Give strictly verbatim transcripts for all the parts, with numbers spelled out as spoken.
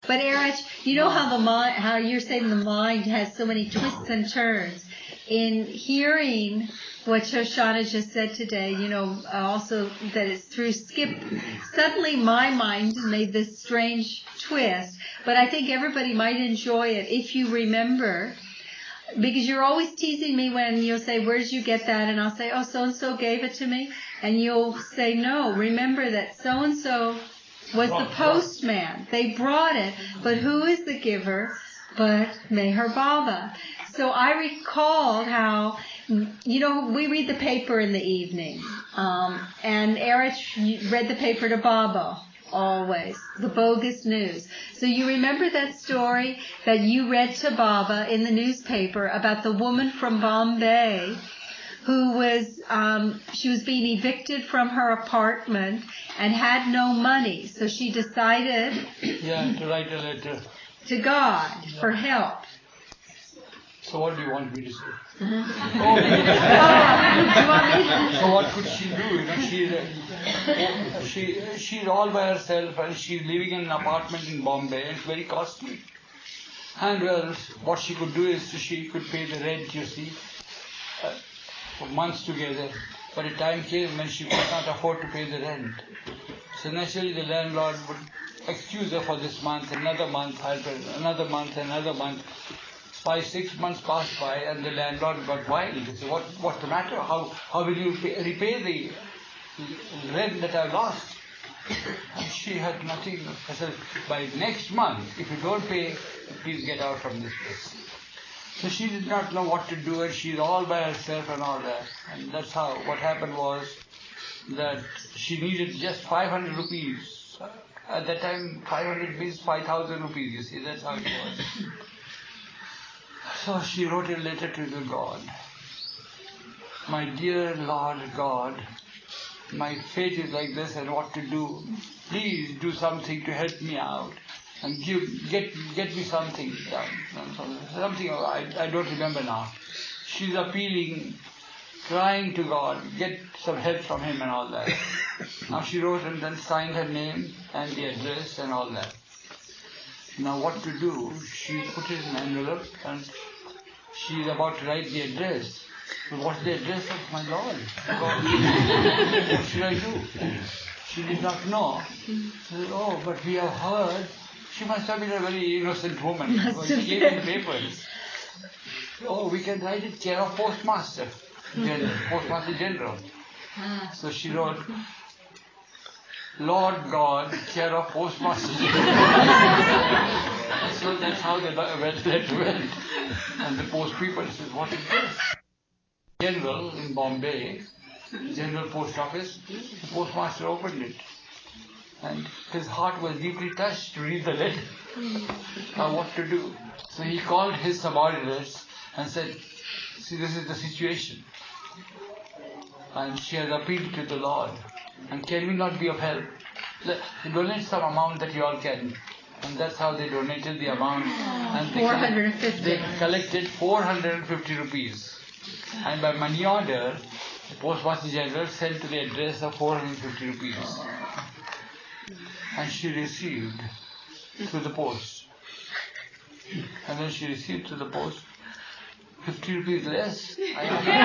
But Erich, you know how the mind, how you're saying the mind has so many twists and turns. In hearing what Shoshana just said today, you know, also that it's through Skip, suddenly my mind made this strange twist. But I think everybody might enjoy it if you remember. Because you're always teasing me when you'll say, where did you get that? And I'll say, oh, so-and-so gave it to me. And you'll say, no, remember that so-and-so was the postman. They brought it, but who is the giver but Meher Baba? So I recalled how, you know, we read the paper in the evening. Um, and Erich read the paper to Baba. Always. The bogus news. So you remember that story that you read to Baba in the newspaper about the woman from Bombay who was, um, she was being evicted from her apartment and had no money. So she decided yeah, to write a letter to God yeah. for help. So what do you want me to say? Mm-hmm. oh, do you want me to? So what could she do? You know, she, uh, she, she's all by herself and she's living in an apartment in Bombay and it's very costly. And well, what she could do is she could pay the rent, you see, uh, for months together. But a time came when she could not afford to pay the rent. So naturally the landlord would excuse her for this month, another month, another month, another month. Five, six months passed by and the landlord got wild. He said, what, what's the matter? How, how will you pay, repay the rent that I've lost? And she had nothing. I said, by next month, if you don't pay, please get out from this place. So she did not know what to do and she's all by herself and all that. And that's how, what happened was that she needed just five hundred rupees. At that time, five hundred means five thousand rupees, you see, that's how it was. So she wrote a letter to the God. My dear Lord God, my fate is like this and what to do. Please do something to help me out and give, get get me something done. Something I, I don't remember now. She's appealing, crying to God, get some help from him and all that. Now she wrote and then signed her name and the address and all that. Now what to do? She put it in an envelope and she's about to write the address. But what's the address of my Lord? God, what should I do? She did not know. She said, oh, but we have heard. She must have been a very innocent woman. She gave in the papers. Oh, we can write it care of Postmaster General, Postmaster General. So she wrote, Lord God, care of Postmaster General. So that's how the letter went. And the post people said, what is this? General in Bombay, General Post Office, the postmaster opened it. And his heart was deeply touched to read the letter. Now what to do? So he called his subordinates and said, see, this is the situation. And she has appealed to the Lord. And can we not be of help? Donate some amount that you all can. And that's how they donated the amount. And four hundred fifty. They collected four hundred fifty rupees. And by money order, the Postmaster General sent to the address of four hundred fifty rupees. And she received through the post. And then she received through the post fifty rupees less. I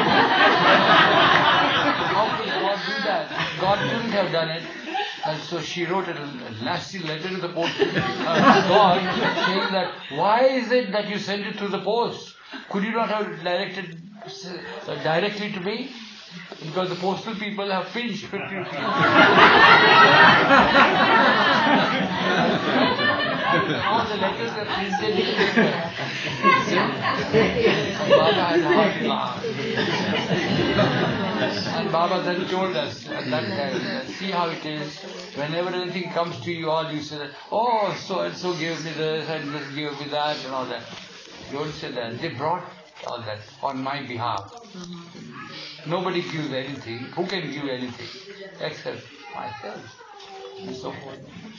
How could God do that? God couldn't have done it. And so she wrote a nasty letter to the post uh, God saying that, why is it that you sent it through the post? Could you not have directed uh, directly to me? Because the postal people have pinched fifty rupees. All the letters are printed in paper. And Baba had a hard laugh. And Baba then told us at that time, see how it is, whenever anything comes to you all, you say, oh, so and so gave me this and this gave me that and all that. Don't say that. They brought all that on my behalf. Nobody gives anything. Who can give anything except myself? And so forth.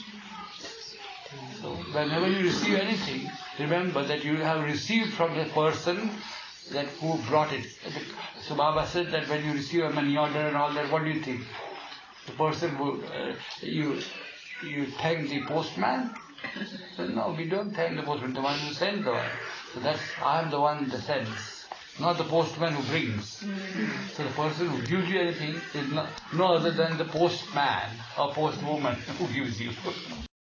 So whenever you receive anything, remember that you have received from the person that who brought it. So Baba said that when you receive a money order and all that, what do you think? The person who uh, you you thank the postman So no, we don't thank the postman, the one who sends the one. So that's, I am the one that sends, not the postman who brings. So the person who gives you anything is not, no other than the postman or postwoman who gives you.